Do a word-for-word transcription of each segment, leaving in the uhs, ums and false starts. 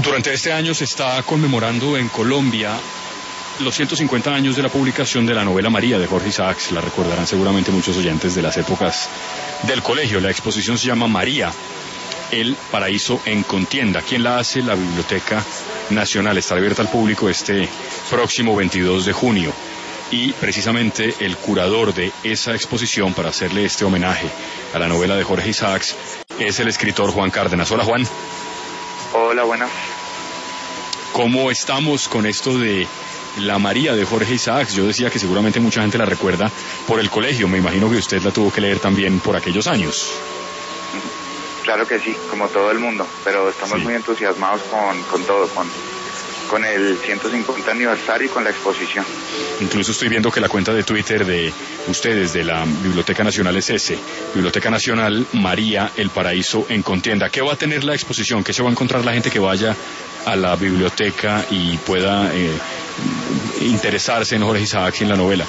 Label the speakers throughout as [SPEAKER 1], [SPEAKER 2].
[SPEAKER 1] Durante este año se está conmemorando en Colombia los ciento cincuenta años de la publicación de la novela María de Jorge Isaacs. La recordarán seguramente muchos oyentes de las épocas del colegio. La exposición se llama María, el paraíso en contienda. ¿Quién la hace? La Biblioteca Nacional. Está abierta al público este próximo veintidós de junio. Y precisamente el curador de esa exposición, para hacerle este homenaje a la novela de Jorge Isaacs, es el escritor Juan Cárdenas. Hola, Juan.
[SPEAKER 2] Hola, buenas.
[SPEAKER 1] ¿Cómo estamos con esto de la María de Jorge Isaacs? Yo decía que seguramente mucha gente la recuerda por el colegio. Me imagino que usted la tuvo que leer también por aquellos años.
[SPEAKER 2] Claro que sí, como todo el mundo, pero estamos sí. muy entusiasmados con, con todo, con, con el ciento cincuenta aniversario y con la exposición.
[SPEAKER 1] Incluso estoy viendo que la cuenta de Twitter de ustedes, de la Biblioteca Nacional, es ese, Biblioteca Nacional María, el paraíso en contienda. ¿Qué va a tener la exposición? ¿Qué se va a encontrar la gente que vaya a la biblioteca y pueda eh, interesarse en Jorge Isaacs y en la novela?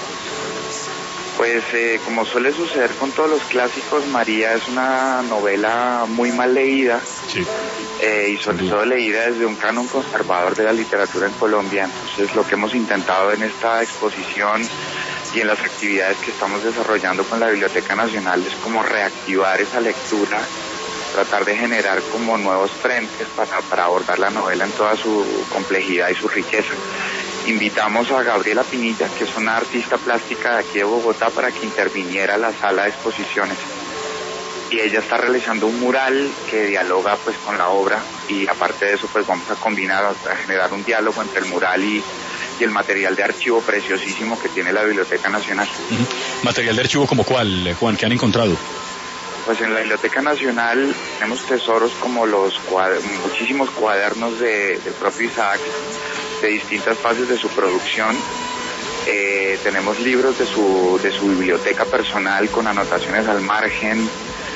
[SPEAKER 2] Pues eh, como suele suceder con todos los clásicos, María es una novela muy mal leída,
[SPEAKER 1] sí.
[SPEAKER 2] eh, y sobre sí. todo leída desde un canon conservador de la literatura en Colombia. Entonces lo que hemos intentado en esta exposición y en las actividades que estamos desarrollando con la Biblioteca Nacional es como reactivar esa lectura, tratar de generar como nuevos frentes para, para abordar la novela en toda su complejidad y su riqueza. Invitamos a Gabriela Pinilla, que es una artista plástica de aquí de Bogotá, para que interviniera en la sala de exposiciones. Y ella está realizando un mural que dialoga pues con la obra, y aparte de eso pues vamos a combinar, a generar un diálogo entre el mural y, y el material de archivo preciosísimo que tiene la Biblioteca Nacional.
[SPEAKER 1] Uh-huh. ¿Material de archivo como cuál, Juan? ¿Qué han encontrado?
[SPEAKER 2] Pues en la Biblioteca Nacional tenemos tesoros como los cuad- muchísimos cuadernos de, del propio Isaac, de distintas fases de su producción. Eh, tenemos libros de su, de su biblioteca personal con anotaciones al margen.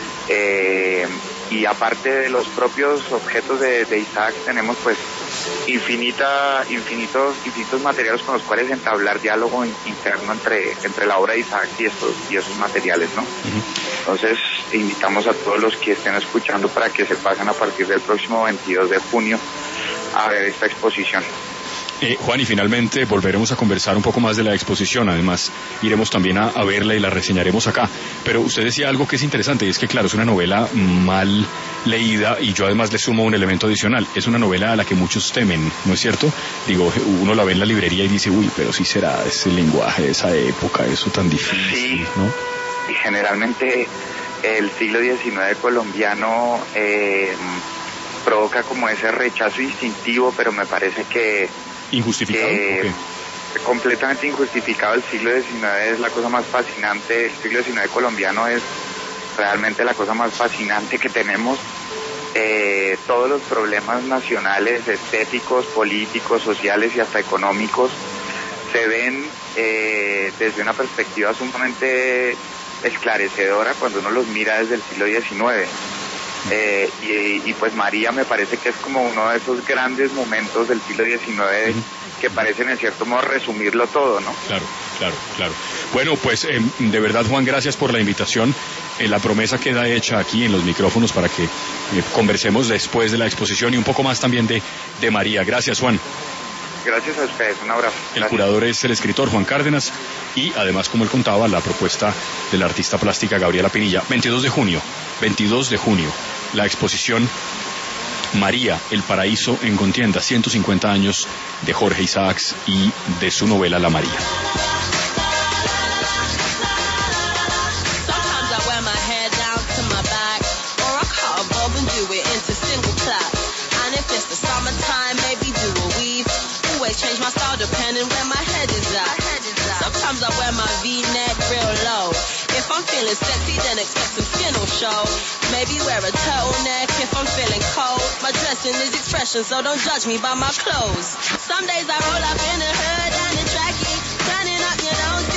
[SPEAKER 2] Eh, y aparte de los propios objetos de, de Isaac, tenemos pues infinita, infinitos, infinitos materiales con los cuales entablar diálogo interno entre, entre la obra de Isaac y estos, y esos materiales, ¿no? Uh-huh. Entonces, invitamos a todos los que estén escuchando para que se pasen a partir del próximo veintidós de junio a ver esta exposición.
[SPEAKER 1] Eh, Juan, y finalmente volveremos a conversar un poco más de la exposición. Además, iremos también a, a verla y la reseñaremos acá. Pero usted decía algo que es interesante, y es que, claro, es una novela mal leída, y yo además le sumo un elemento adicional. Es una novela a la que muchos temen, ¿no es cierto? Digo, uno la ve en la librería y dice, uy, pero sí será ese lenguaje de esa época, eso tan difícil,
[SPEAKER 2] sí,
[SPEAKER 1] ¿no?
[SPEAKER 2] Y generalmente el siglo diecinueve colombiano eh, provoca como ese rechazo instintivo, pero me parece que
[SPEAKER 1] ¿injustificado?
[SPEAKER 2] Eh,
[SPEAKER 1] okay.
[SPEAKER 2] Completamente injustificado. El siglo diecinueve es la cosa más fascinante. El siglo diecinueve colombiano es realmente la cosa más fascinante que tenemos. Eh, todos los problemas nacionales, estéticos, políticos, sociales y hasta económicos se ven eh, desde una perspectiva sumamente esclarecedora cuando uno los mira desde el siglo diecinueve. Eh, y, y pues María me parece que es como uno de esos grandes momentos del siglo diecinueve uh-huh. que parecen en cierto modo resumirlo todo, ¿no?
[SPEAKER 1] Claro, claro, claro. Bueno, pues eh, de verdad, Juan, gracias por la invitación. Eh, la promesa queda hecha aquí en los micrófonos para que eh, conversemos después de la exposición y un poco más también de, de María. Gracias, Juan.
[SPEAKER 2] Gracias a ustedes, un abrazo.
[SPEAKER 1] El
[SPEAKER 2] Gracias.
[SPEAKER 1] curador es el escritor Juan Cárdenas, y además, como él contaba, la propuesta de la artista plástica Gabriela Pinilla. veintidós de junio, veintidós de junio, la exposición María, el paraíso en contienda, ciento cincuenta años de Jorge Isaacs y de su novela La María.
[SPEAKER 3] Change my style depending where my head is at. Sometimes I wear my V-neck real low. If I'm feeling sexy, then expect some skin will show. Maybe wear a turtleneck if I'm feeling cold. My dressing is expression, so don't judge me by my clothes. Some days I roll up in a hood and a trackie, turning up, you don't see